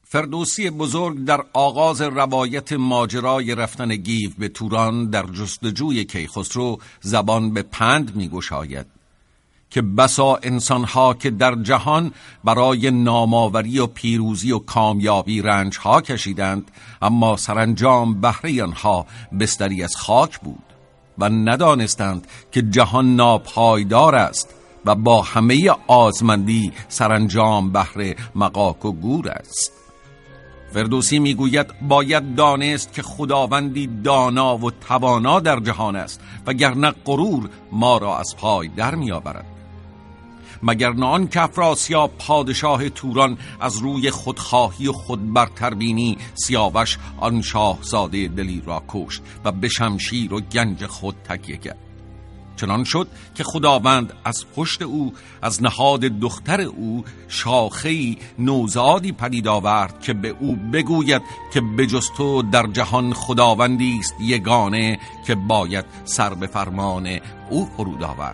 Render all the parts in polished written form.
فردوسی بزرگ در آغاز روایت ماجرای رفتن گیو به توران در جستجوی کیخسرو زبان به پند می‌گشاید که بسا انسان‌ها که در جهان برای نامآوری و پیروزی و کامیابی رنج‌ها کشیدند، اما سرانجام بهره آنها بستری از خاک بود و ندانستند که جهان ناپایدار است و با همه آزمندی سرانجام بهره مغاک و گور است. فردوسی میگوید باید دانست که خداوندی دانا و توانا در جهان است، وگرنه غرور ما را از پای در میآورد. مگر نه آن که افراسیاب پادشاه توران از روی خودخواهی و خودبرتربینی سیاوش آن شاهزاده دلیر را کشت و به شمشیر و گنج خود تکیه کرد. چنان شد که خداوند از پشت او از نهاد دختر او شاخه‌ای نوزادی پدید آورد که به او بگوید که بجز تو در جهان خداوندی است یگانه که باید سر به فرمان او فرود آورد.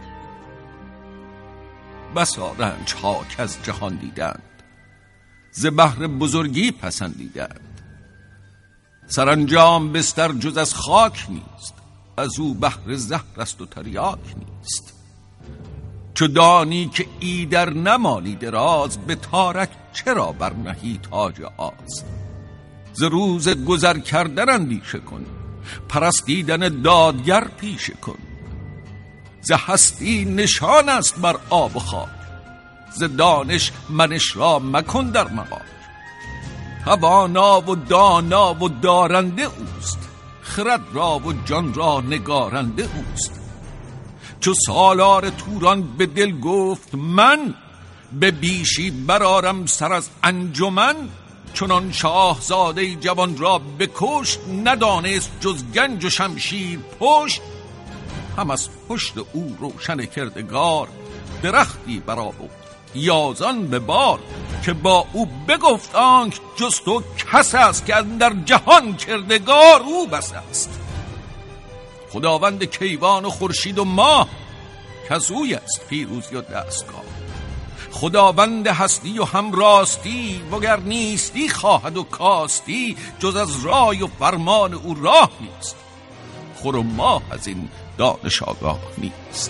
بسا رنج‌ها که از جهان دیدند، ز بهر بزرگی پسندیدند. سرانجام بستر جز از خاک نیست، از او بهر زهر است و تریاک نیست. چو دانی که ایدر نمانی دراز، به تارک چرا برنهی تاج آز. ز روز گذر کردن اندیشه کن، پرستیدن دادگر پیشه کن. ز هستی نشان است بر آب و خاک، ز دانش منش را مکن در مغاک. توانا و دانا و دارنده اوست، خرد را و جان را نگارنده اوست. چو سالار توران به دل گفت من، به بیشی برارم سر از انجمن. چنان شاهزاده جوان را بکشت، ندانست جز گنج و شمشیر پشت. هم از پشت او روشن کردگار، درختی برآورد یازان به بار. که با او بگفت آنک جز تو کس است، که در جهان کردگار او بس است. خداوند کیوان و خورشید و ماه، کز اوی است پیروزی و دستگاه. خداوند هستی و هم راستی، وگر نیستی خواهد و کاستی. جز از رای و فرمان او راه نیست، خور و ماه از این دانش آگاه نیست.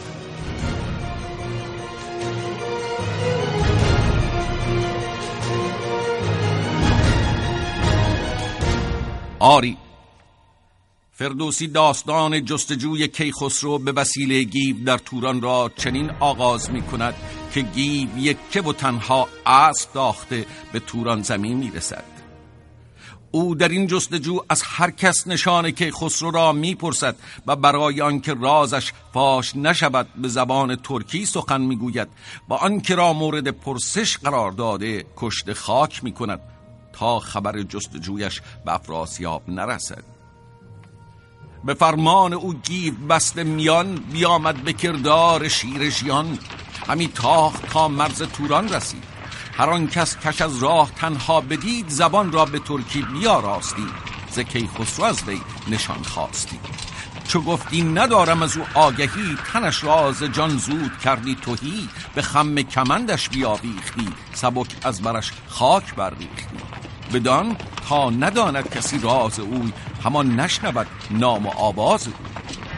آری، فردوسی داستان جستجوی کیخسرو به وسیله گیو در توران را چنین آغاز می کند که گیو یکه و تنها اسب داخته به توران زمین می رسد. او در این جستجو از هر کس نشان کیخسرو را می پرسد و برای آنکه رازش فاش نشود به زبان ترکی سخن می گوید و آنکه را مورد پرسش قرار داده کشته خاک می کند تا خبر جستجویش به افراسیاب نرسد. به فرمان او گیو بسته میان، بیامد به کردار شیر ژیان. همی تاخت تا مرز توران رسید، هر آن کس کش از راه تنها بدید. زبان را به ترکی بیاراستی، ز کیخسرو از وی نشان خواستی. چو گفتی ندارم از او آگهی، تنش را ز جان زود کردی تهی. به خم کمندش بیاویختی، سبک از برش خاک برریختی. بدان تا نداند کسی راز اوی، همان نشنود نام و آواز اوی.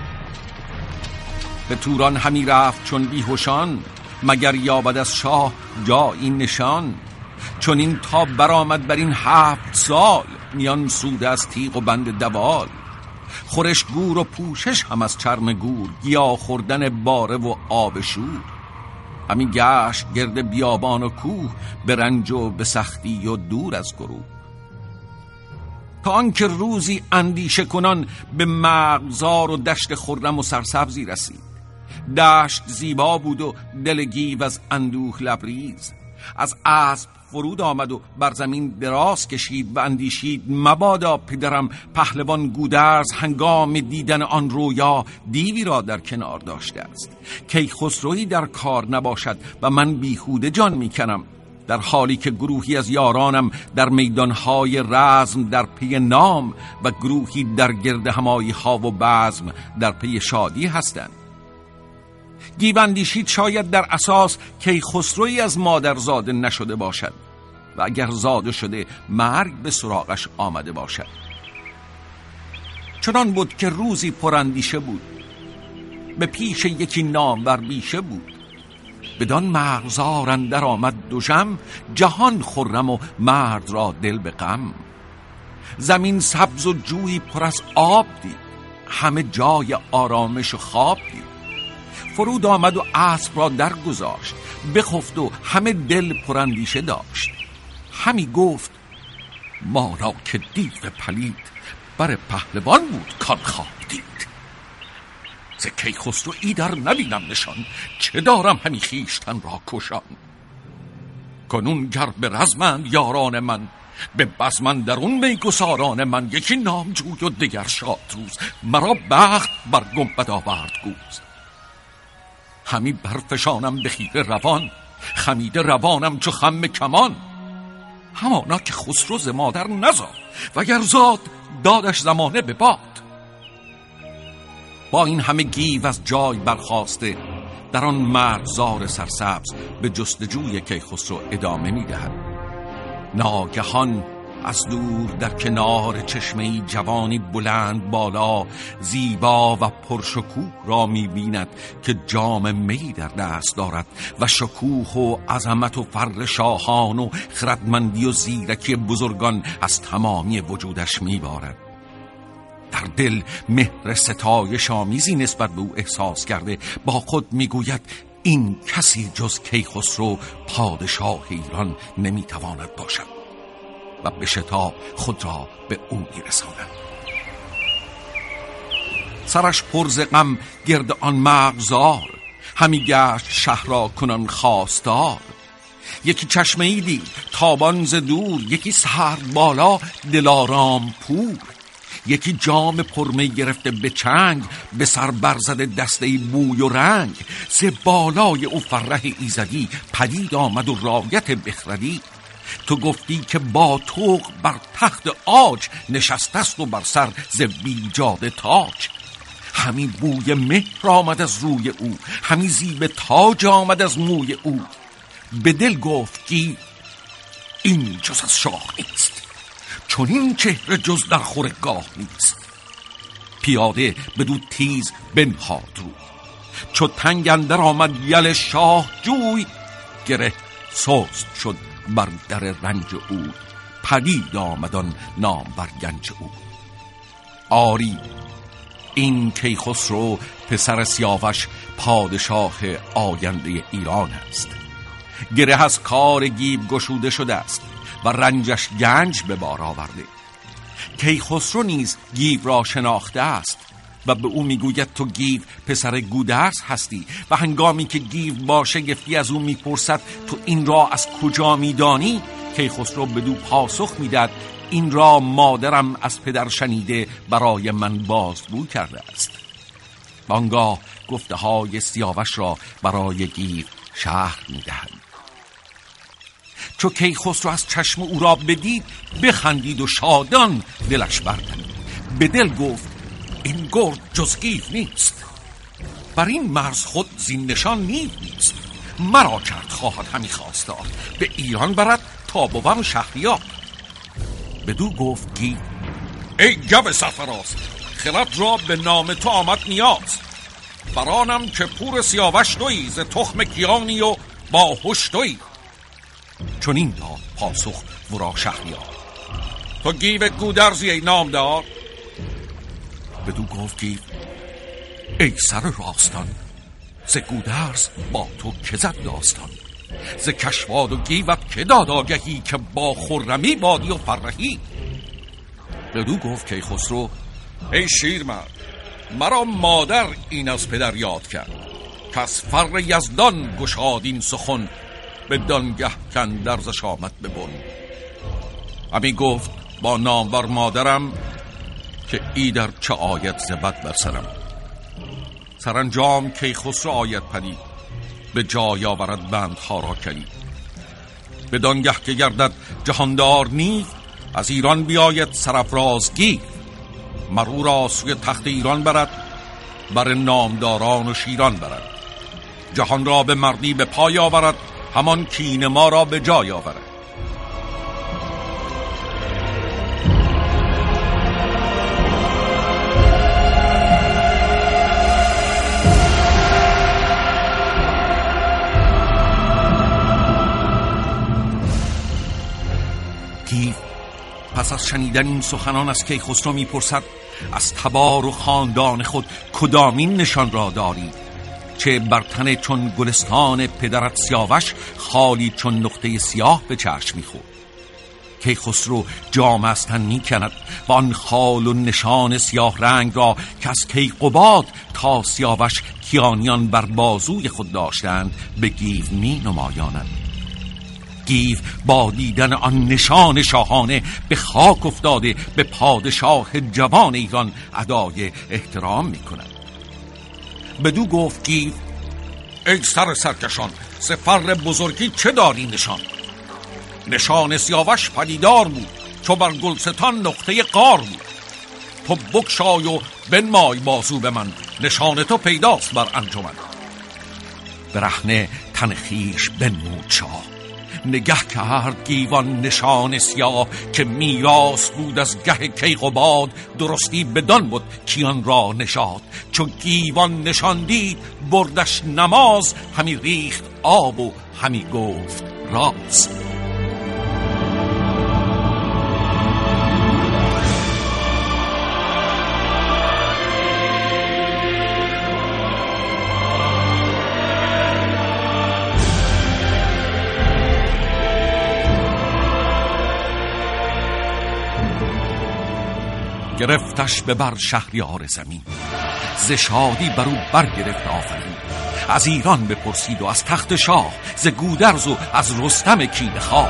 به توران همی رفت چون بیهوشان، مگر یابد از شاه جایی نشان. چون این تا برآمد بر این 7 سال، میان سود از تیغ و بند دوال. خورش گور و پوشش هم از چرم گور، گیا خوردن باره و آب شور. همی گشت گرد بیابان و کوه، به رنج و به سختی و دور از گروه. تا آنکه روزی اندیشه کنان، به مرغزار و دشت خرم و سرسبزی رسید. دشت زیبا بود و دل گیو از اندوه لبریز. از اسب فرود آمد و بر زمین دراز کشید و اندیشید مبادا پدرم پهلوان گودرز هنگام دیدن آن رویا دیوی را در کنار داشته است. کیخسرویی در کار نباشد و من بیهوده جان میکنم، در حالی که گروهی از یارانم در میدانهای رزم در پی نام و گروهی در گرد همایی ها و بزم در پی شادی هستند. گیو اندیشید شاید در اساس کیخسرویی از مادر زاده نشده باشد و اگر زاده شده مرگ به سراغش آمده باشد. چنان بود که روزی پراندیشه بود، به پیش یکی نامور بیشه بود. بدان مرغزار اندر آمد دوژم، جهان خرم و مرد را دل به غم. زمین سبز و جویی پر از آب دید، همه جای آرامش و خواب دید. فرود آمد و اسب را در گذاشت، بخفت و همه دل پراندیشه داشت. همی گفت ما را که دیو پلید، بر پهلوان بود کان خواب دید. ز کیخسرو ایدر نبینم نشان، چه دارم همی خویشتن را کشان. کنون گر به رزمند یاران من، به بزم اندرون میگساران من. یکی نامجوی و دگر شادروز، مرا بخت بر گنبد آورد گوز. همی برفشانم به خیره روان، خمیده روانم چو خم کمان. همانا که خسرو ز مادر نزاد، وگر زاد دادش زمانه به باد. با این همه گیو از جای برخاسته، در آن مرغزار سرسبز به جستجوی کیخسرو ادامه می‌دهد. ناگهان از دور در کنار چشمه‌ای جوانی بلند بالا، زیبا و پرشکوه را می‌بیند که جام می در دست دارد و شکوه و عظمت و فر شاهان و خردمندی و زیرکی بزرگان از تمامی وجودش می‌بارد. در دل مهر ستایش آمیزی نسبت به او احساس کرده، با خود میگوید این کسی جز کیخسرو پادشاه ایران نمیتواند باشد و به شتاب خود را به او میرساند. سرش پر ز غم گرد آن مرغزار، همی گشت شهر را کنان خواستار. یکی چشمه‌ای دید تابان ز دور، یکی سرو بالا دلارام پور. یکی جام پرمی گرفته به چنگ، به سر برزده دسته بوی و رنگ. ز بالای او فرح ایزدی، پدید آمد و رایت بخردی. تو گفتی که با طوق بر تخت عاج، نشسته است و بر سر ز بیجاده تاج. همی بوی مهر آمد از روی او، همی زیب تاج آمد از موی او. به دل گفت که این جز از شاه نیست، چون این چهره جز در خورگاه نیست. پیاده بدو تیز بنهاد رو، چو تنگ اندر آمد یل شاه جوی. گره سست شد بر در رنج او، پدید آمدان نام بر گنج او. آری این کیخسرو پسر سیاوش، پادشاه آینده ایران است. گره از کار گیو گشوده شده است و رنجش گنج به بار آورده. کیخسرو نیز گیو را شناخته است و به او میگوید تو گیو پسر گودرز هستی. و هنگامی که گیو با شگفتی از او میپرسد تو این را از کجا میدانی، کیخسرو بدو پاسخ میداد این را مادرم از پدر شنیده برای من بازگو کرده است. آنگاه گفته های سیاوش را برای گیو شرح میدهد. چو کیخسرو از چشم او را بدید، بخندید و شادان دلش بردمید. به دل گفت این گرد جز گیو نیست، بر این مرز خود زین نشان نیو نیست. مرا کرد خواهد همی خواستار، به ایران برد تا بوم شهریار. بدو گفت گیو ای گو سرفراز، خرد را به نام تو آمد نیاز. برانم که پور سیاوش تویی، ز تخم کیانی و با هوش تویی. چون این داد پاسخ ورا شهریار، تو گیو گودرزی ای نامدار. بدو گفت گیو ای سر راستان، ز گودرز با تو که زد داستان. ز کشواد و گیوت که داد آگهی، که با خرمی بادی و فرهی. بدو گفت کیخسرو ای شیرمرد، مرا مادر این از پدر یاد کرد. که از فر یزدان گشاد این سخن، به دانگه کن درزش آمد ببن. همی گفت با نامور مادرم، که ایدر چه آید زبد بر سرم. سرانجام کیخسرو آید پدید، به جای آورد بندها را کلید. به دانگه که گردد جهاندار نیو، از ایران بیاید سرافراز گیو. مرو را سوی تخت ایران برد، بر نامداران و شیران برد. جهان را به مردی به پای آورد، همان کین ما را به جای آورد. گیو پس از شنیدن این سخنان از کیخسرو میپرسد از تبار و خاندان خود کدامین نشان را داری؟ چه بر تن چون گلستان پدرت سیاوش خالی چون نقطه سیاه به چشم میخورد. کیخسرو جامه از تن میکند و آن خال و نشان سیاه رنگ را که از کیقباد تا سیاوش کیانیان بر بازوی خود داشتند به گیو می نمایاند. گیو با دیدن آن نشان شاهانه به خاک افتاده به پادشاه جوان ایران ادای احترام میکند. بدو گفت گیو ای سر سرکشان، ز فر بزرگی چه داری نشان؟ نشان سیاوش پدیدار بود چو بر گلستان نقطه قار بود. تو بگشای و بنمای بازو به من، نشان تو پیداست بر انجمن. برهنه تن خویش بنمود شاه، نگه کرد گیوان نشان سیاه که میراث بود از گه کیقباد. درستی بدان بود کیان را نشاد، چون گیوان نشان دید بردش نماز. همی ریخت آب و همی گفت راز. گرفتش به بر شهریار زمین، ز شادی بر او برگرفت آفرین. از ایران بپرسید و از تخت شاه، ز گودرز و از رستم کینه خواه.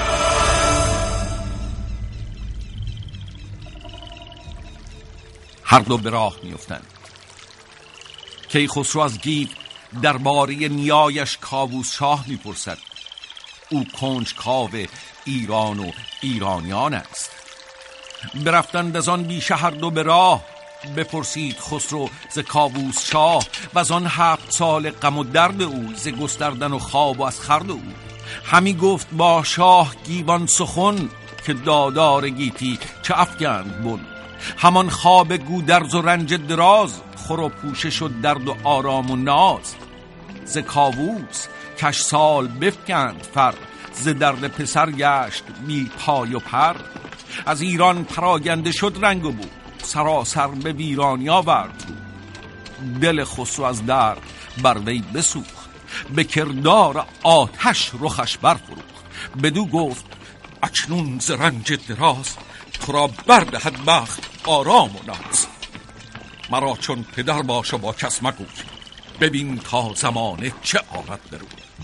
هر دو به راه میافتند. کیخسرو از گیو درباره نیایش کاووس شاه میپرسد. او کنجکاو ایران و ایرانیان است. برفتند از آن بیشه هر دو به راه، بپرسید خسرو ز کاووس شاه. و از آن 7 سال غم و درد او، ز گستردن و خواب و از خورد او. همی گفت با شاه گیوان سخن، که دادار گیتی چه افگند بن. همان خواب گودرز و رنج دراز، خور و پوشش و درد و آرام و ناز. ز کاووس کش سال بفکند فر، ز درد پسر گشت بی پای و پر. از ایران پراگنده شد رنگ و بود، سراسر به ویرانی آورد بود. دل خسرو از درد بر وی بسوخت، به کردار آتش رخش برفروخت. بدو گفت اکنون ز رنج دراز، تو را بردهد بخت آرام و ناز. مرا چون پدر باش و با کس مگوی، ببین تا زمانه چه آرد برو.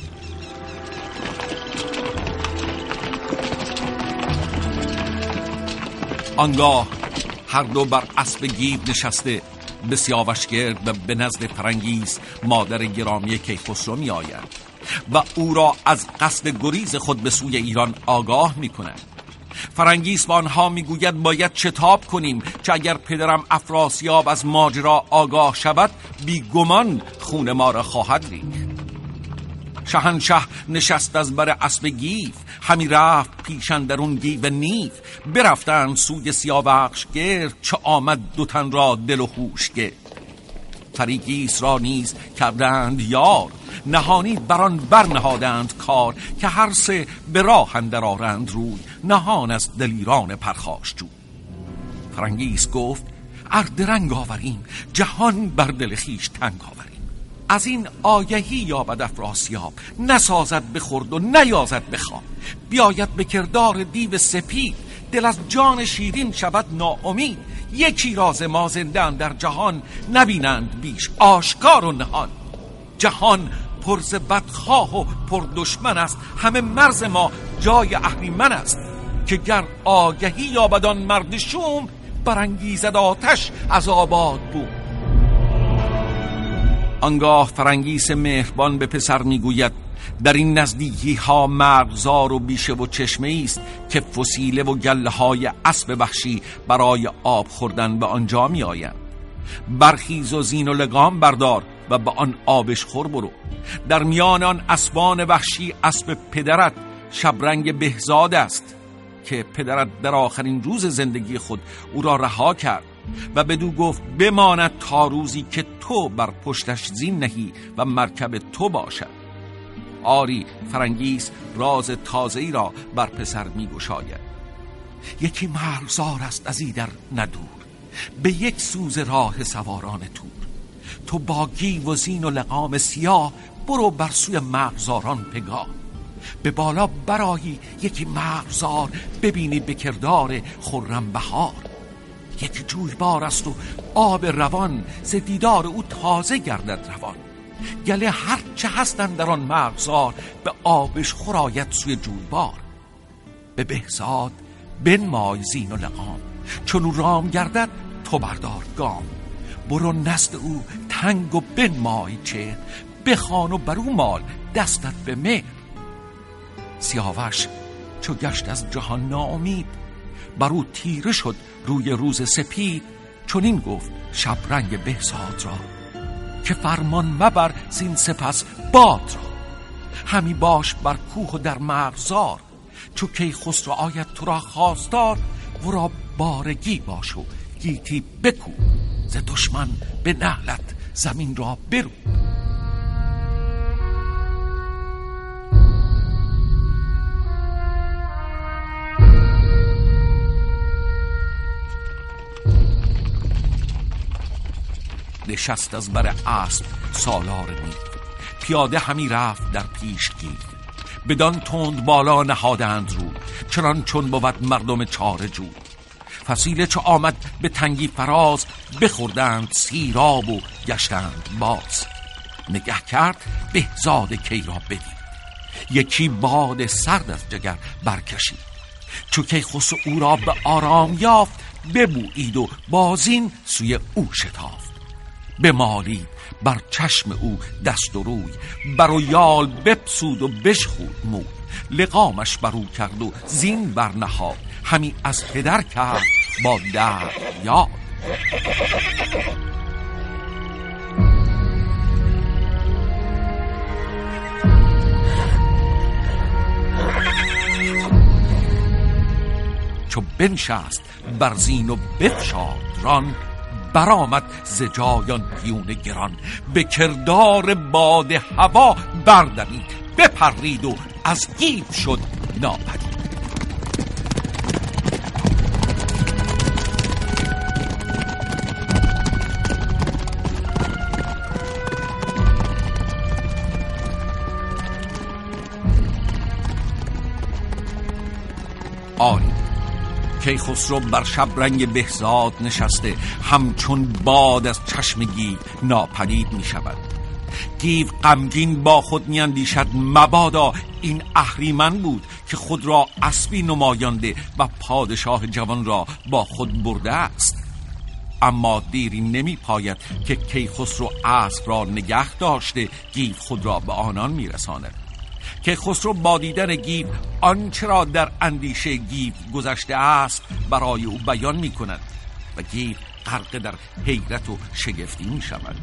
آنگاه هر دو بر اسب گیو نشسته به سیاوش گرد و به نزد فرنگیس مادر گرامی کیخسرو می آیند و او را از قصد گریز خود به سوی ایران آگاه می کنند. فرنگیس با آنها می گوید باید شتاب کنیم، چه اگر پدرم افراسیاب از ماجرا آگاه شود بی گمان خون ما را خواهد ریخت. شهنشه نشست از بر اسب گیو، همی رفت پیش اندرون گیو نیو. برفتند سوی سیاوخش گرد، چه آمد دو تن را دل و هوش گرد. فرنگیس را نیز کردند یار، نهانی بران برنهادند کار. که هر سه به راه اندر آرند روی، نهان از دلیران پرخاشجوی. فرنگیس گفت اردرنگ آوریم، جهان بر دل خویش تنگ آوریم. از این آگهی یابد افراسیاب، نسازد بخورد و نیازد بخواب. بیاید به کردار دیو سپید، دل از جان شیرین شود ناامید. یکی راز ما زنده در جهان، نبینند بیش آشکار و نهان. جهان پر ز بدخواه و پر دشمن است، همه مرز ما جای اهریمن است. که گر آگهی یابد آن مرد شوم، برانگیزد آتش از آباد بوم. آنگاه فرنگیس مهربان به پسر میگوید در این نزدیکی ها مرغزار و بیشه و چشمه است که فسیله و گله های اسب وحشی برای آب خوردن به آنجا می آیند. برخیز و زین و لگام بردار و به آن آبش خور برو. در میان آن اسبان وحشی اسب پدرت شبرنگ بهزاد است که پدرت در آخرین روز زندگی خود او را رها کرد و بدو گفت بماند تا روزی که تو بر پشتش زین نهی و مرکب تو باشد. آری فرنگیس راز تازه‌ای را بر پسر می‌گشاید. یکی مرغزار است از ایدر ندور، به یک سوز راه سواران تور. تو با گیو و زین و لقام سیاه، برو بر سوی مرغزاران پگاه. به بالا برایی یکی مرغزار، ببینی به کردار خرم بهار. یکی جویبار است و آب روان، ز دیدار او تازه گردد روان. گله هر چه هستند در آن مرغزار، به آبش خورایت سوی جویبار. به بهزاد بنمای زین و لقام، چون او رام گردد تو بردار گام. برو نزد او تنگ و بنمای چهر، بخوان و برو مال دستت به مهر. سیاوش چو گشت از جهان ناامید، برو تیره شد روی روز سپید. چون این گفت شبرنگ بهزاد را، که فرمان مبر زین سپس باد را. همی باش بر کوه و در مرغزار، چو کیخسرو آید تو را خواستار. ورا بارگی باش و گیتی بکو، ز دشمن به نعلت زمین را برو. نشست از بر اسب سالار نیو، پیاده همی رفت در پیش گیو. بدان تند بالا نهادند رو، چنان چون بود مردم چاره جو. فسیله چو آمد به تنگی فراز، بخوردند سیراب و گشتند باز. نگه کرد بهزاد کی را بدید، یکی باد سرد از جگر برکشید. چو کیخسرو او را به آرام یافت، ببویید و بازین سوی او شتافت. بمالید بر چشم او دست و روی، بر و یال بپسود و بشخود موی. لقامش برو کرد و زین برنهاد، همی از پدر کرد با درد یاد. چو بنشست بر زین و بفشاد ران، برآمد ز جایان هیون گران. به کردار باد هوا بردمید، بپرید و از گیو شد ناپدید. آری کیخسرو بر شبرنگ بهزاد نشسته، همچون باد از چشم گیو ناپدید می شود. گیو غمگین با خود می اندیشد، مبادا این اهریمن بود که خود را اسبی نمایانده و پادشاه جوان را با خود برده است. اما دیری نمی پاید که کیخسرو اسب را نگه داشته، گیو خود را به آنان می رساند. کیخسرو با دیدن گیو آنچه را در اندیشه گیو گذشته است برای او بیان می کند و گیو غرق در حیرت و شگفتی می شود.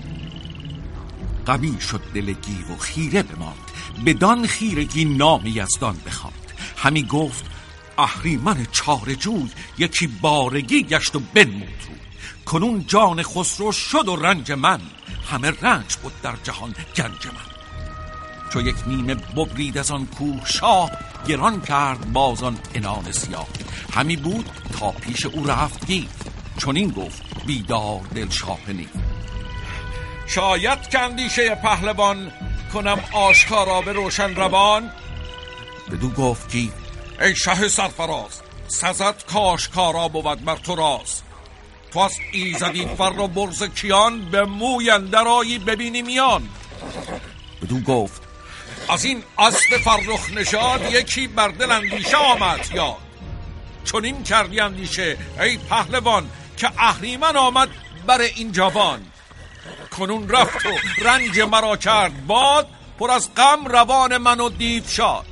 قوی شد دل گیو و خیره بماند، بدان خیرگی نام یزدان بخواند. همی گفت اهریمن چاره جوی، یکی بارگی گشت و بنمود روی. کنون جان خسرو شد و رنج من، همه رنج بود در جهان گنج من. چو یک نیمه ببرید از آن کوه شاه، گران کرد بازان عنان سیاه. همی بود تا پیش او رفت گیو، چون این گفت بیدار دل شاه نیو. شاید که اندیشه پهلوان، کنم آشکارا به روشن روان. بدو گفت گیو ای شه سرفراز، سزد کاشکارا بود بر تو راز. تو از ایزدی فر و برز کیان، به موی اندر آیی ببینی میان. بدو گفت از این اسب فرخ نژاد، یکی بر دل اندیشه آمد یاد. چون این کردی اندیشه ای پهلوان، که اهریمن آمد بر این جوان. کنون رفت و رنج مرا کرد باد، پر از غم روان من و دیو شاد.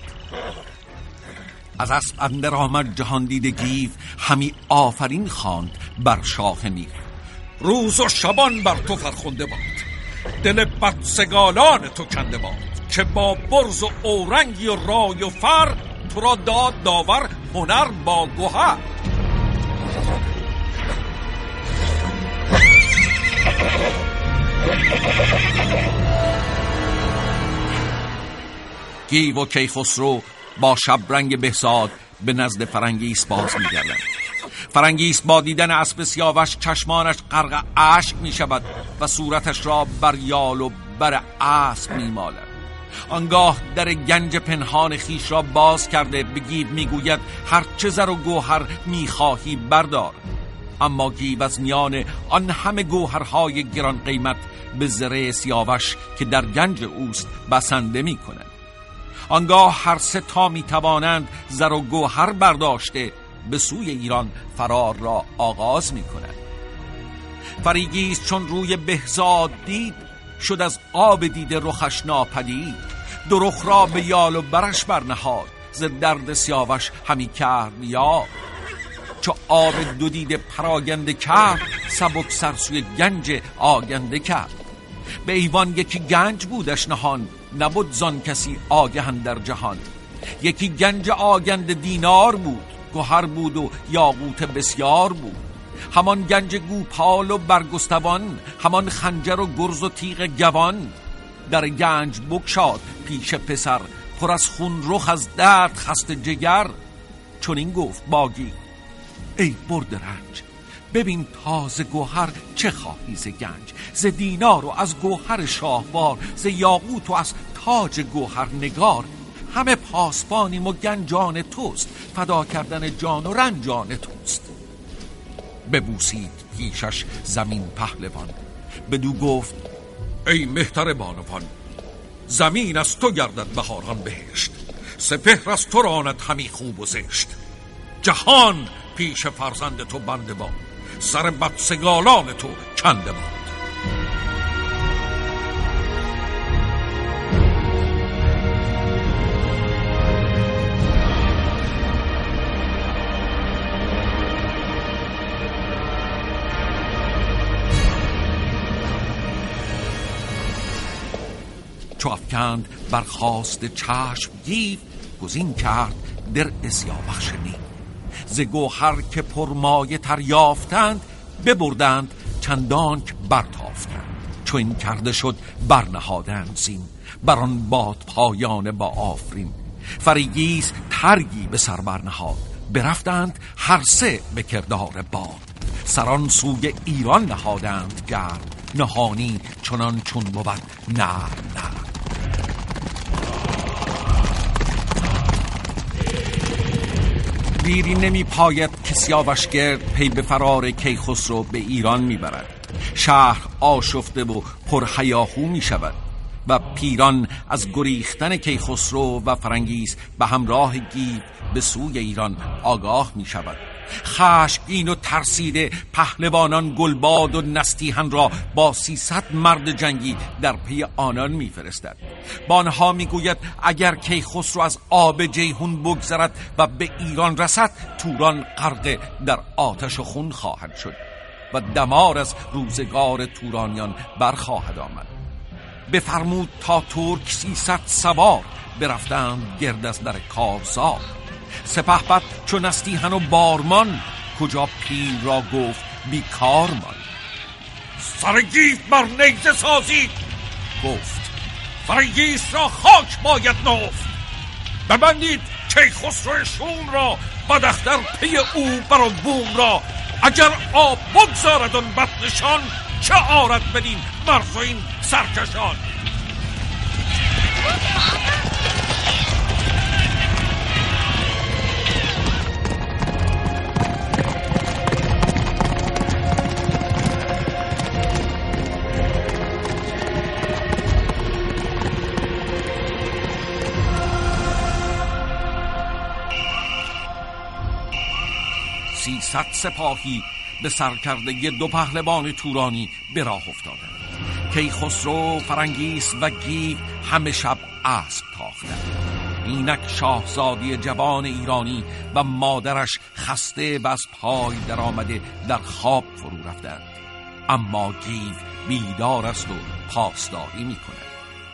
از اسب اندر آمد جهان دیده گیو، همی آفرین خواند بر شاه نیو. روز و شبان بر تو فرخنده باد، دل بدسگالان تو کنده باد. که با برز و اورنگی و رای و فر، تو را داد داور هنر با گوهر. گیو و کیخسرو با شبرنگ بهزاد به نزد فرنگیس باز می‌گردند. فرنگیس با دیدن اسب سیاوش چشمانش غرق اشک می‌شود و صورتش را بر یال و بر اسب می‌مالد. آنگاه در گنج پنهان خیش را باز کرده به گیو میگوید هر چه زر و گوهر میخواهی بردار. اما گیو از میان آن همه گوهرهای گران قیمت به زره سیاوش که در گنج اوست بسنده میکند. آنگاه هر سه تا میتوانند زر و گوهر برداشته به سوی ایران فرار را آغاز میکنند. فریگیس چون روی بهزاد دید شد از آب دیده رخش ناپدید. دو رخ را به یال و برش برنهاد ز درد سیاوش همی کرد یا چو آب دو دیده پراگنده کرد سبک سر سوی گنج آگنده کرد. به ایوان یکی گنج بودش نهان نبود زان کسی آگهن در جهان. یکی گنج آگنده دینار بود گوهر بود و یاقوت بسیار بود. همان گنج گوپال و برگستوان همان خنجر و گرز و تیغ گوان. در گنج بگشاد پیش پسر پر از خون رخ از درد خسته جگر. چون این گفت باگی ای برد رنج ببین تازه گوهر چه خواهی ز گنج. ز دینار و از گوهر شاهوار ز یاقوت و از تاج گوهر نگار. همه پاسبانیم و گنجان توست فدا کردن جان و رنجان توست. ببوسید پیشش زمین پهلوان بدو گفت ای مهتر بانوان. زمین از تو گردد بهاران بهشت سپهر از تو راند همی خوب و زشت. جهان پیش فرزند تو بنده باد سر بدسگالان تو کنده باد. چو افکند برخاست چشم گیو گزین کرد درع سیاوش نیم. ز گوهر که پرمایه تر یافتند ببردند چندانک برتافتند. چو این کرده شد برنهادند زین بران باد پایانه با آفرین. فریگیس ترگی به سر برنهاد برفتند هر سه به کردار باد. سران سوی ایران نهادند گرد نهانی چنان چون بود نه نه. دیری نمی پاید که سیاوش گرد پی به فرار کیخسرو به ایران می برد. شهر آشفته و پرهیاهو می شود و پیران از گریختن کیخسرو و فرنگیس به همراه گیو به سوی ایران آگاه می شود. خشمگین و ترسیده پهلوانان گلباد و نستیهن را با 300 مرد جنگی در پی آنان میفرستد. با آنها میگوید اگر کیخسرو از آب جیهون بگذرد و به ایران رسد توران غرق در آتش و خون خواهد شد و دمار از روزگار تورانیان برخواهد آمد. بفرمود تا ترک 300 سوار برفتند گرد از در کارزار. سپهبد چو نستیهن و بارمان کجا پیل را گفت بیکار مان. سر گیو بر نیزه سازید گفت فرنگیس را خاک باید نفت. ببندید کیخسرو شوم را بداختر پی او بر بوم را. اگر آب بگذارد آن بدنشان چه آرد بدین مرز و این سرکشان. 300 سپاهی به سرکردگی 2 پهلوان تورانی به راه افتادند. کیخسرو، فرنگیس و گیو همه شب اسب تاختند. اینک شاهزادی جوان ایرانی و مادرش خسته و از پای در آمده در خواب فرو رفتند. اما گیو بیدار است و پاسداری می کند.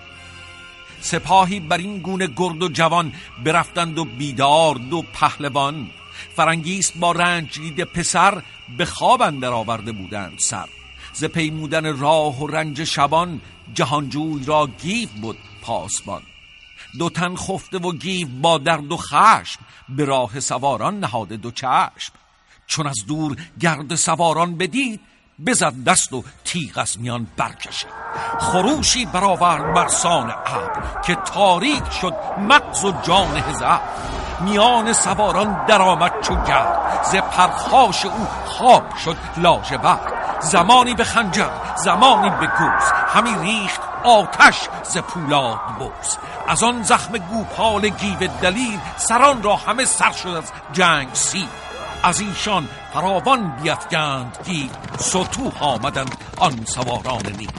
سپاهی بر این گونه گرد و جوان برفتند و بیدار 2 پهلوان. فرنگیس با رنج دیده پسر به خواب اندر آورده بودند سر. ز پیمودن راه و رنج شبان جهانجوی را گیو بود پاسبان. دو تن خفته و گیو با درد و خشم به راه سواران نهاده دو چشم. چون از دور گرد سواران بدید بزد دست و تیغ از میان برکشید. خروشی برآورد بر سان ابر که تاریک شد مغز و جان هزار. میان سواران درآمد چو گرد ز پرخاش او خواب شد لاژورد. زمانی به خنجر زمانی به گوز همی ریخت آتش ز پولاد بوز. از آن زخم گوپال گیو دلیر سران را همه سر شد از جنگ سیر. از ایشان فراوان بیفگند گیو ستوه آمدند آن سواران نیو.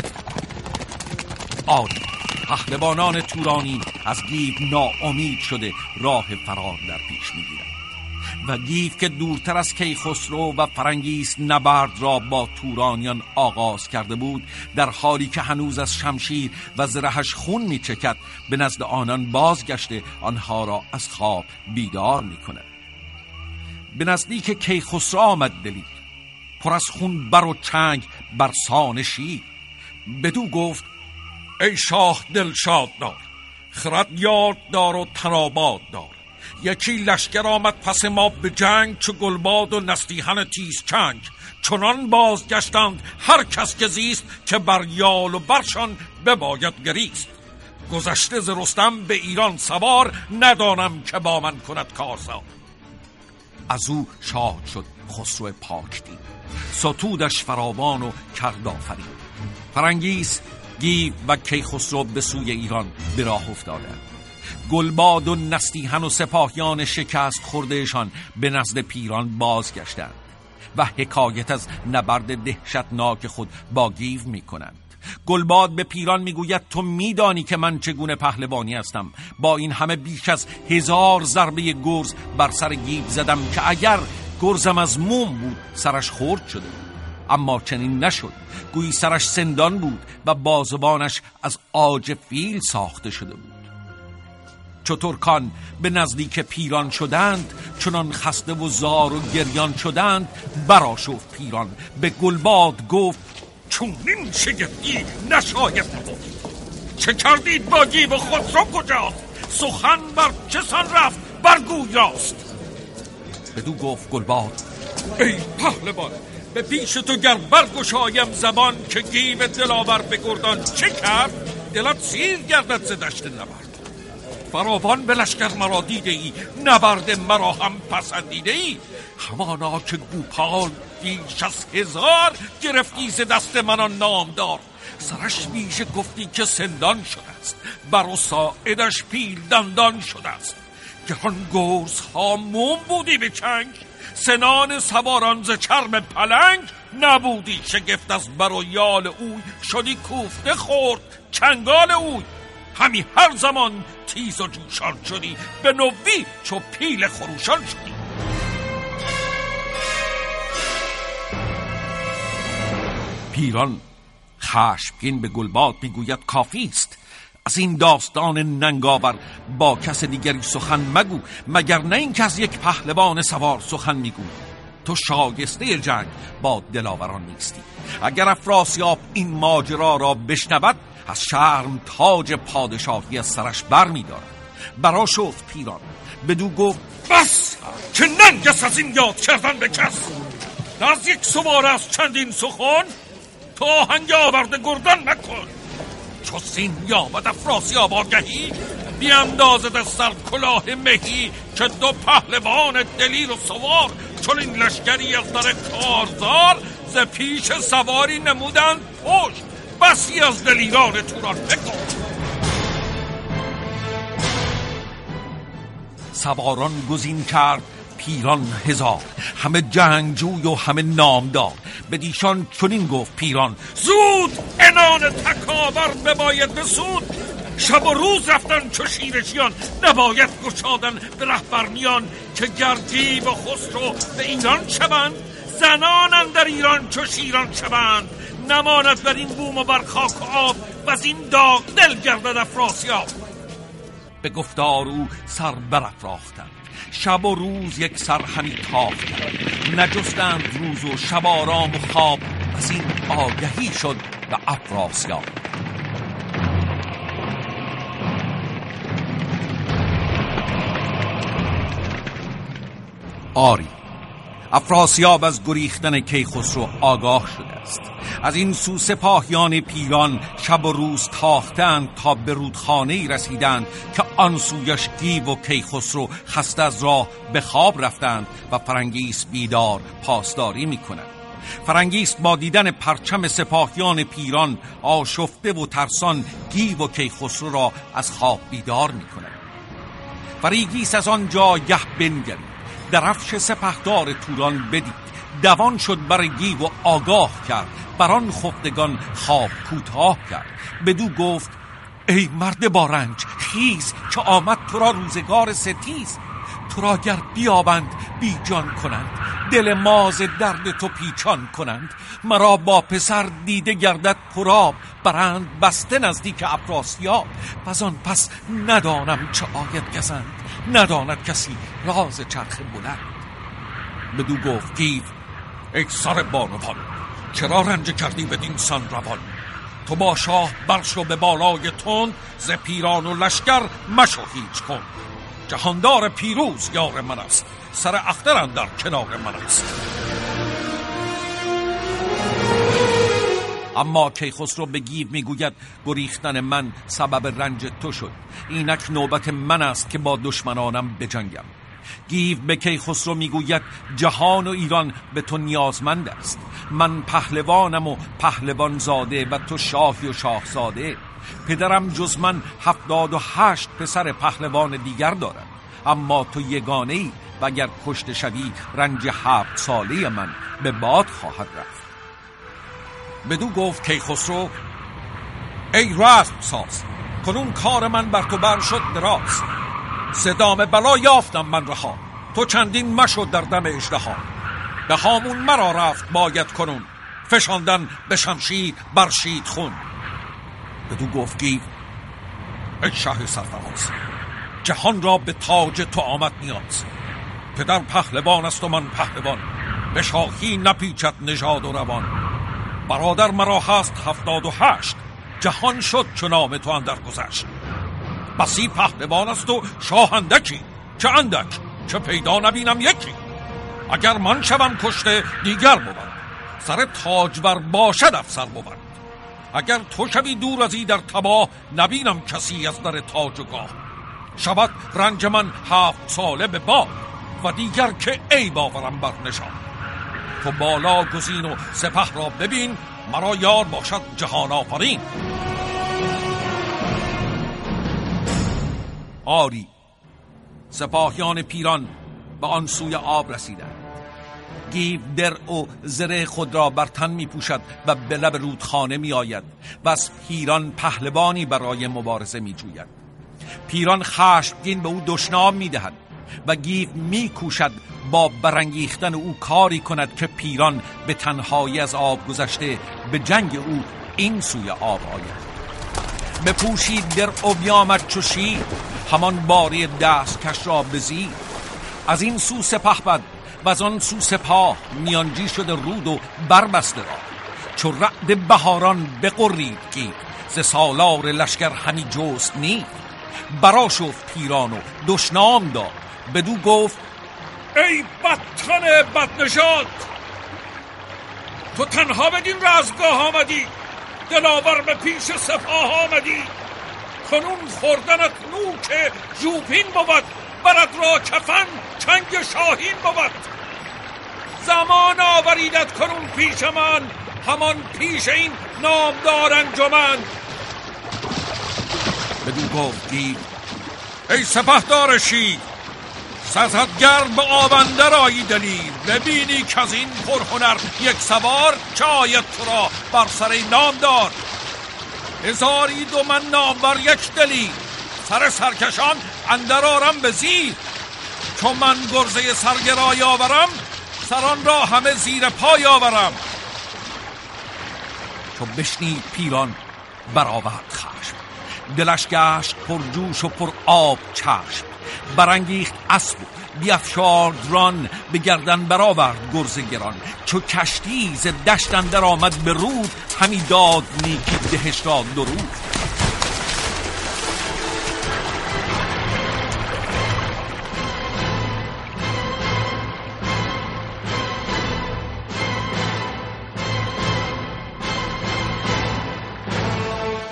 آری پهلوانان تورانی از گیو ناامید شده راه فرار در پیش می‌گیرند و گیو که دورتر از کیخسرو و فرنگیس نبرد را با تورانیان آغاز کرده بود، در حالی که هنوز از شمشیر و زرهش خون می‌چکد به نزد آنان بازگشته آنها را از خواب بیدار می‌کند. به نزدیک کیخسرو آمد دلیر پر از خون بر و چنگ بر سان شیر. بدو گفت ای شاه دلشاد دار، خرد یاد دار و تناباد دار. یکی لشکر آمد پس ما به جنگ چو گلباد و نستیهن تیز چنگ. چنان بازگشتند هر کس که زیست که بر یال و برشان بباید گریست. گذشته ز رستم به ایران سوار ندانم که با من کند کارزار. از او شاد شد خسرو پاکدین ستودش فراوان و کرد آفرین. فرنگیس گیو و کیخسرو به سوی ایران به راه افتادند. گلباد و نستیهن و سپاهیان شکست خوردهشان به نزد پیران بازگشتند و حکایت از نبرد دهشتناک خود با گیو می کنند. گلباد به پیران میگوید تو میدانی که من چگونه پهلوانی هستم. با این همه بیش از 1000 ضربه گرز بر سر گیو زدم که اگر گرزم از موم بود سرش خرد شده بود. اما چنین نشد، گویی سرش سندان بود و بازوانش از عاج فیل ساخته شده بود. چو ترکان به نزدیک پیران شدند چنان خسته و زار و گریان شدند. برآشفت پیران به گلباد گفت چونین شگفتی نشاید نبود. چه کردید با گیو خسرو کجاست؟ سخن بر چه سان رفت برگوی راست. بدو گفت گلباد ای پهلوان، به پیش تو گر برگشایم زبان که گیو دلاور به گردان چه کرد؟ دلت سیر گردد ز دشت نبرد. فراوان به لشکر مرا دیده ای، نبرد مرا هم پسندیده ای. همانا که گوپال بیش از 1000 گرفتی ز دست منان نامدار. سرش بیش گفتی که سندان شده است، بر و ساعدش پیل دندان شده است. گران گرز ها موم بودی به چنگ، سنان سواران ز چرم پلنگ. نبودی شگفت از بر و یال اوی، شدی کوفته خورد چنگال اوی. همی هر زمان تیز و جوشان شدی، به نوی چو پیل خروشان شدی. پیران خشمگین به گلباد میگوید کافی است. از این داستان ننگاور با کس دیگری سخن مگو، مگر نه این که از یک پهلوان سوار سخن میگو. تو شایسته جنگ با دلاوران نیستی. اگر افراسیاب این ماجرا را بشنود از شرم تاج پادشاهی از سرش بر می‌دارد. برآشفت پیران بدو گفت بس که ننگس از این یاد کردن به کس. از یک سوار از چندین سخن تو آهنگ آورده گردن نکن. چو سین یابد افراسیاب آگهی، بیاندازد از سر کلاه مهی. که دو پهلوان دلیر و سوار چون این لشکری از در کارزار. ز پیش سواری نمودند پشت، بسی از دلیران توران بکن. سواران گزین کرد پیران 1000، همه جنگجوی و همه نامدار. بدیشان چنین گفت پیران زود عنان تکاور بباید بسود. شب و روز رفتن چو شیرشیان، نباید گشادن به رهبرنیان. که گردی و خسرو به ایران شوند، زنان در ایران چو شیران شوند. نماند بر این بوم و بر خاک و آب، و از این داغ دل گردد افراسیاب. به گفتار او سر برافراختند، شب و روز یک سر همی تاختند. نجستند روز و شب آرام و خواب، از این آگهی شد به افراسیاب. آری، افراسیاب از گریختن کیخسرو آگاه شده است. از این سو سپاهیان پیران شب و روز تاختند تا به رودخانه‌ای رسیدند که آن سویش گیو و کیخسرو خسته از راه به خواب رفتند و فرنگیس بیدار پاسداری می‌کند. فرنگیس با دیدن پرچم سپاهیان پیران آشفته و ترسان گیو و کیخسرو را از خواب بیدار می‌کند. فرنگیس از آن جایه بنگرید، درفش سپهدار توران بدید، دوان شد بر گیو و آگاه کرد، بران خفتگان خواب کوتاه کرد. بدو گفت ای مرد با رنج خیز، که آمد تو را روزگار ستیز. تو را گر بیابند بی جان کنند، دل ماز درد تو پیچان کنند. مرا با پسر دیده گردد پراب، برند بسته نزدیک افراسیاب. وزان پس ندانم چه آید گزند، نداند کسی راز چرخ بلند. بدو گفت گیو ای سر بانوان، چرا رنج کردی بدین سان روان؟ تو با شاه برشو به بالای تند، ز پیران و لشکر مشو هیچ کن. جهاندار پیروز یار من است، سر اختر اندر کنار من است. اما کیخسرو به گیو میگوید گریختن من سبب رنج تو شد، اینک نوبت من است که با دشمنانم بجنگم. گیو به کیخسرو میگوید جهان و ایران به تو نیازمند است. من پهلوانم و پهلوان زاده و تو شاهی و شاهزاده. پدرم جز من 78 پسر پهلوان دیگر دارد، اما تو یگانه‌ای و اگر کشته شوی رنج 7 ساله من به باد خواهد رفت. بدو گفت کیخسرو ای رزم ساز، کنون کار من بر تو بر شد دراز. صدام بلا یافتم من رها، تو چندین مشو در دم اژدها. به هامون مرا رفت باید کنون، فشاندن به شمشیر برشید خون. بدو گفت گیو ای شاه سرفراز، جهان را به تاج تو آمد نیاز. پدر پهلوان است و من پهلوان، به شاهی نپیچد نژاد و روان. برادر مرا هست 78، جهان شد چو نام تو اندر گذشت. بسی پهلوان است و شاه اندکی، چه اندک چه پیدا نبینم یکی. اگر من شوم کشته دیگر بود، سر تاجور باشد افسر بود. اگر تو شوی دور از ای در تباه، نبینم کسی از در تاج و گاه. شود رنج من 7 ساله به باد، و دیگر که ای باورم بر نشان. تو بالا گزین و سپه را ببین، مرا یار باشد جهان آفرین. آری، سپاهیان پیران به آن سوی آب رسیدند. گیو درع و زره خود را بر تن می پوشد و به لب رودخانه می آید و از پیران پهلوانی برای مبارزه می جوید. پیران خشمگین به او دشنام می دهد و گیو می کوشد با برانگیختن او کاری کند که پیران به تنهایی از آب گذشته به جنگ او این سوی آب آید. بپوشید درع و بیامد چو شیر، همان باری دست کش را بزیر. از این سو سپهبد و از آن سو سپاه، میانجی شده رود و بربسته را. چو رعد بهاران بقرید گیو، ز سالار لشکر همی جست نید. برآشفت پیران و دشنام داد، بدو گفت ای بدتن بدنژاد، تو تنها بدین رزمگاه آمدی، دلاور به پیش سپاه آمدی. کنون خوردنت نوک ژوپین بود، برد را کفن چنگ شاهین بود. زمان آوریدت کنون پیش من، همان پیش این نامدار انجمن. بدو گفت گیو ای سپهدار شید، سزدگر به آبنده رایی دلیر. ببینی که از این پرهنر یک سوار، چه آید تو را بر سر نامدار. هزاری دو من نامور یک دلیر، سر سرکشان اندر آرم به زیر. چون من گرزه سرگرای آورم، سران را همه زیر پای آورم. چو بشنید پیران برآورد خشم، دلش گشت پر جوش و پر آب چشم. برانگیخت اسب بیفشارد ران، به گردن برآورد گرز گران. چو کشتی ز دشت اندر آمد به رود، همی داد نیکی دهش را درود.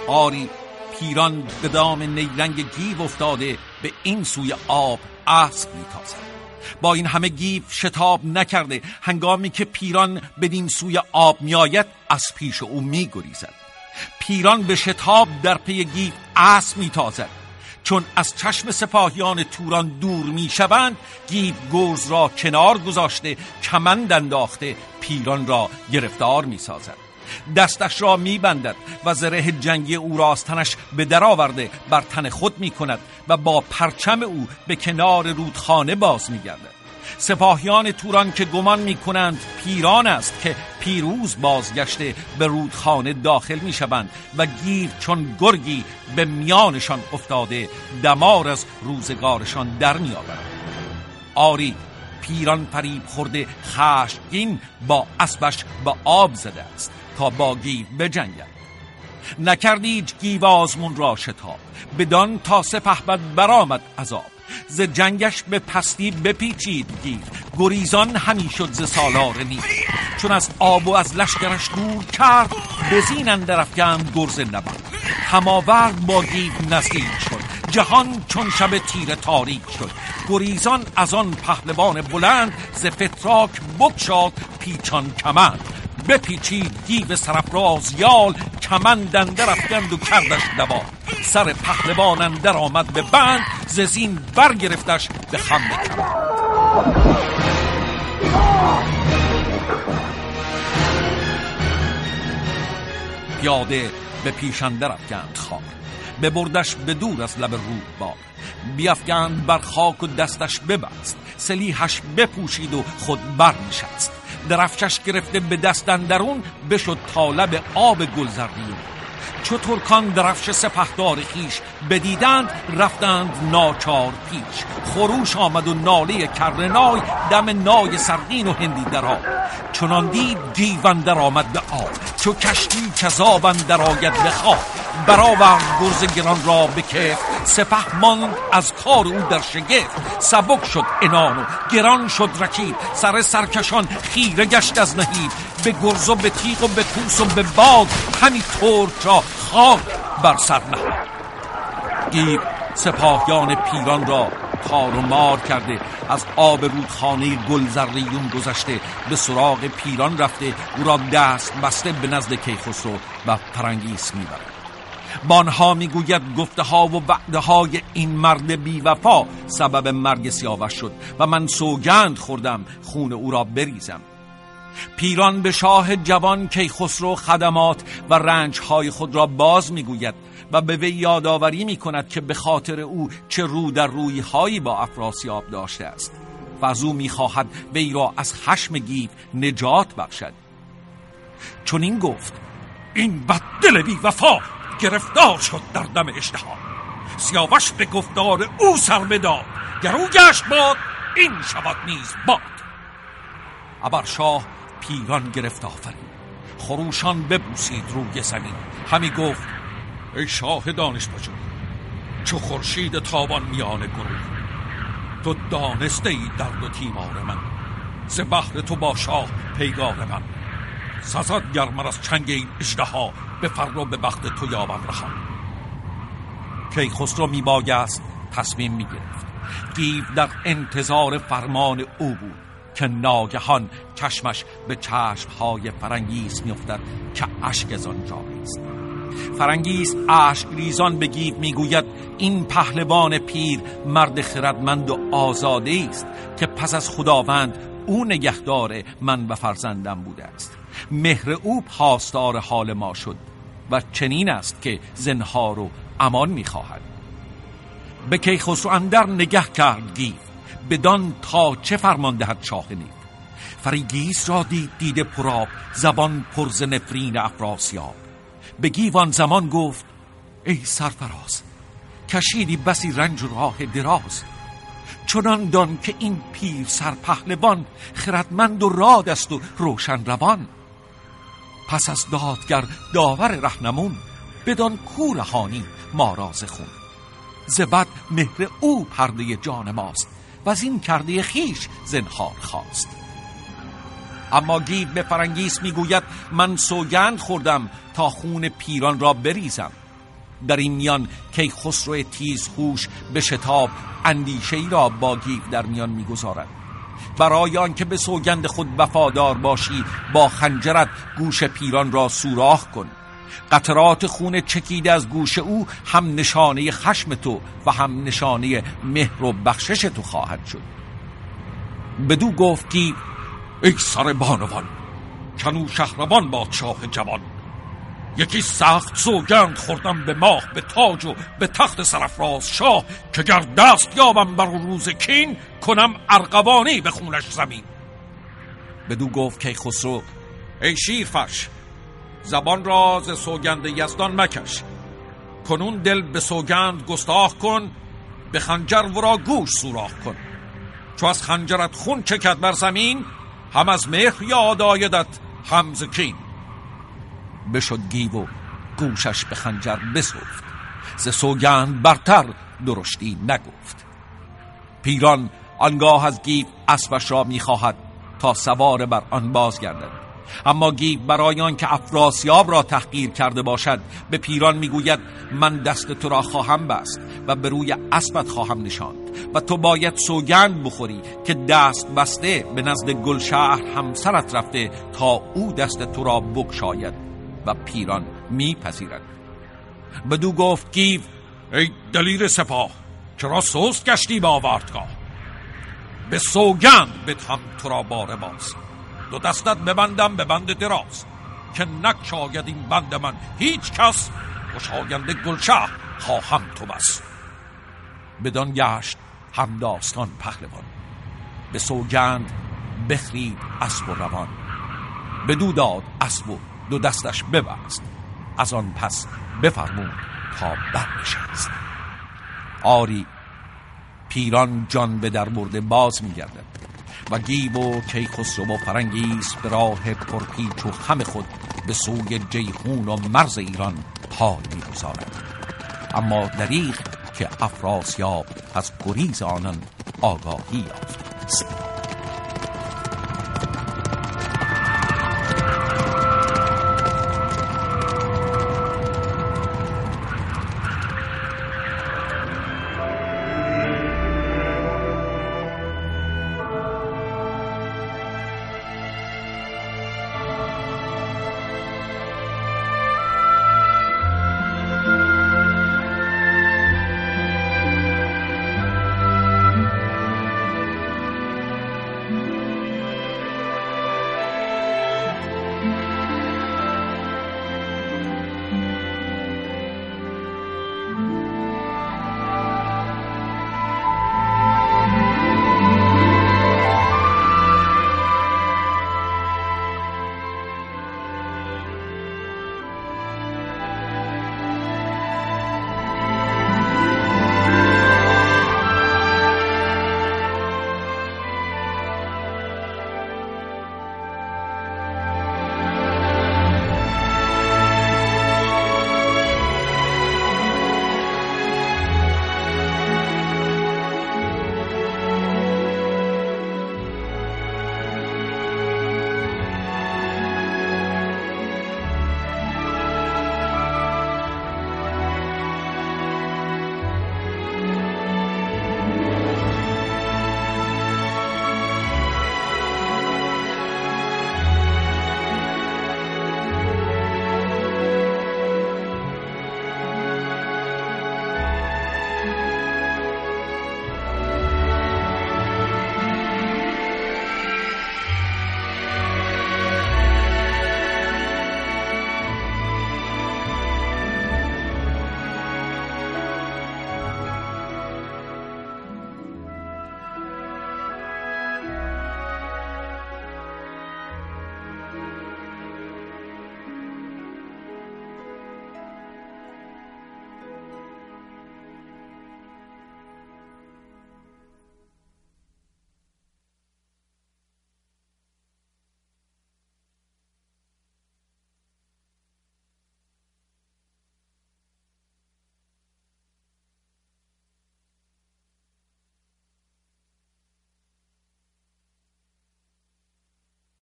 آری پیران به دام نیرنگ گیو افتاده به این سوی آب اسب میتازد. با این همه گیو شتاب نکرده، هنگامی که پیران بدین سوی آب میآید از پیش او میگریزد. پیران به شتاب در پی گیو اسب میتازد. چون از چشم سپاهیان توران دور میشوند، گیو گرز را کنار گذاشته کمند انداخته پیران را گرفتار میسازد. دستش را میبندد و زره جنگی او را از تنش به در آورده بر تن خود میکند و با پرچم او به کنار رودخانه باز میگردد. سپاهیان توران که گمان میکنند پیران است که پیروز بازگشته به رودخانه داخل میشوند و گیو چون گرگی به میانشان افتاده دمار از روزگارشان در میآورد. آری پیران فریب خورده خشمگین با اسبش به آب زده است تا با گیو بجنگد. نکردیج گیو آزمون را شتاب، بدان تا سپهبد برآمد از آب. ز جنگش به پستی بپیچید گیو، گریزان همی شد ز سالار نیو. چون از آب و از لشکرش دور کرد، به زین اندر افکند گرز نبرد. هماورد با گیو نزدیک شد، جهان چون شب تیره تاریک شد. گریزان از آن پهلوان بلند، ز فتراک بگشاد پیچان کمند. بپیچید گیو سرافراز یال، کمند اندر افکند و کردش دوال. سر پهلوان اندر آمد به بند، ز زین برگرفتش به خم کمند. پیاده به پیش اندر افکند خار، ببردش به دور از لب رودبار. بیفکند بر خاک و دستش ببست، سلیحش بپوشید و خود برنشست. درفشش گرفته به دست اندرون، بشد تا لب آب گلزرین. چو ترکان درفش سپهدار خویش بدیدند، رفتند ناچار پیش. خروش آمد و ناله کرنای، دم نای سرگین و هندی درا. چنان دید گیو اندر آمد به آب، چو کشتی کز آب اندر آید به خواب. برآورد گرز گران را به کف، سپه ماند از کار او در شگفت. سبک شد عنان و گران شد رکیب، سر سرکشان خیره گشت از نهیب. به گرز و به تیغ و به کوس و به باد، همی ترک را خاک بر سر نهاد. گیو سپاهیان پیران را تار و مار کرده، از آب رودخانه گلزریون گذشته. به سراغ پیران رفته، او را دست بسته به نزد کیخسرو و فرنگیس میبرد. بانها میگوید گفته ها و وعده های این مرد بی وفا سبب مرگ سیاوش شد و من سوگند خوردم خون او را بریزم. پیران به شاه جوان کیخسرو خدمات و رنجهای خود را باز میگوید و به وی یادآوری میکند که به خاطر او چه رو در روی هایی با افراسیاب داشته است و از او میخواهد وی را از خشم گیو نجات بخشد. چون این گفت، این بددل بی وفا گرفتار شد در دم اژدها. سیاوش به گفتار او سر بداد، گر او گشت باد این شود نیز باد. ابر شاه پیران گرفت آفرین، خروشان ببوسید روی زمین. همی گفت ای شاه دانش پژوه، چو خورشید تابان میان گروه. تو دانسته ای درد و تیمار من، ز بهر تو با شاه پیگار من. سزد گر من از چنگ این اژدها، به فر و به بخت تو یابم رها. کیخسرو میبایست تصمیم میگرفت. گیو در انتظار فرمان او بود که ناگهان چشمش به چشمهای فرنگیس میافتد که اشک از آن جاری است. فرنگیس اشک ریزان به گیو میگوید این پهلوان پیر مرد خردمند و آزاده است که پس از خداوند او نگهدار من و فرزندم بوده است. مهر او پاسدار حال ما شد و چنین است که زنهار و امان میخواهد. به کیخسرو اندر نگه کرد گیو، بدان تا چه فرمان دهد شاه نیو. فرنگیس را دید دیده پرآب، زبان پر ز نفرین افراسیاب. به گیو آن زمان گفت ای سرفراز، کشیدی بسی رنج و راه دراز. چنان دان که این پیر سرپهلوان، خردمند و راد است و روشن روان. پس از دادگر داور رهنمون، بدان کو رهانی ما را ز خون. ز بد مهر او پرده جان ماست، و از این کرده خیش زنهار خواست. اما گیو به فرنگیس میگوید من سوگند خوردم تا خون پیران را بریزم. در این میان کیخسرو تیزهوش به شتاب اندیشه‌ای را با گیو در میان می‌گذارد. برای آنکه به سوگند خود وفادار باشی با خنجرت گوش پیران را سوراخ کن. قطرات خون چکیده از گوش او هم نشانه خشم تو و هم نشانه مهر و بخشش تو خواهد شد. بدو گفت گیو: ای سر بانوان، کنو شهربان بادشاه جوان، یکی سخت سوگند خوردم به ماه، به تاج و به تخت سرافراز شاه، که گر دست یابم بر روز کین، کنم ارغوانی به خونش زمین. بدو گفت کیخسرو: ای شیرفش، زبان را ز سوگند یزدان مکش، کنون دل به سوگند گستاخ کن، به خنجر ورا گوش سوراخ کن. چو از خنجرت خون چکد بر زمین، هم از مهر یاد آیدت هم ز کین. بشد گیو و گوشش به خنجر بسوفت، ز سوگند برتر درشتی نگفت. پیران آنگاه از گیو اسبش را میخواهد تا سوار بر آن بازگردد، اما گیو برای آن که افراسیاب را تحقیر کرده باشد به پیران میگوید: من دست تو را خواهم بست و به روی اسبت خواهم نشاند و تو باید سوگند بخوری که دست بسته به نزد گلشهر همسرت رفته تا او دست تو را بگشاید. و پیران میپذیرد. بدو گفت گیو: ای دلیر سپاه، چرا سست گشتی به آوردگاه؟ به سوگند بدهم تو را باره باز، دو دستت ببندم به بند دراز، که نگشاید این بند من هیچ کس، گشاینده گلشهر خواهم تو بس. بدان گشت همداستان پهلوان، به سوگند بخرید اسب و روان. بدو داد اسب و دو دستش ببست، از آن پس بفرمود تا برنشست. آری پیران جان به در برده باز می‌گردد و گیو و کیخسرو و فرنگیس به راه پرپیچ و خم خود به سوی جیحون و مرز ایران پای می‌گذارد. اما دریغ که افراسیاب از گریز آنان آگاهی یافته است.